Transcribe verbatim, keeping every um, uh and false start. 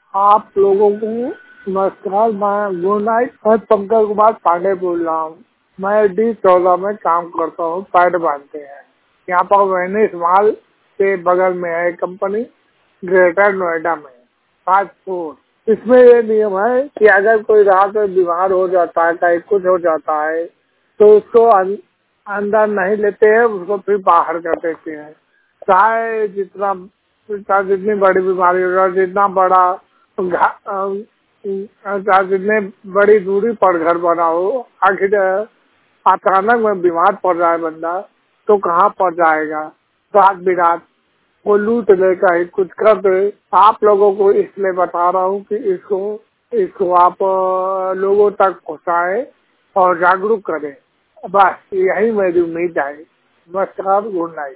आप लोगों को नमस्कार। मैं गुड नाइट। मैं पंकज कुमार पांडे बोल रहा हूँ। मैं डी चौदह में काम करता हूँ। पैड बांधते हैं यहाँ पर वेनिस मॉल के बगल में है कंपनी, ग्रेटर नोएडा में पाँच फोर। इसमें ये नियम है कि अगर कोई रात में बीमार हो जाता है, कहीं कुछ हो जाता है, तो उसको अं, अंदर नहीं लेते हैं, उसको फिर बाहर कर देते हैं। चाहे जितना चाहे जितनी बड़ी बीमारी हो, जितना बड़ा चाहे जितने बड़ी दूरी पर घर बना हो, आखिर अचानक में बीमार पड़ रहा है बंदा तो कहाँ पर जाएगा। रात बिरात वो लूट ले, कहीं कुछ कर दे। आप लोगों को इसलिए बता रहा हूँ कि इसको इसको आप लोगों तक पहुँचाएं और जागरूक करें। बस यही मेरी उम्मीद है। नमस्कार, गुड नाइट।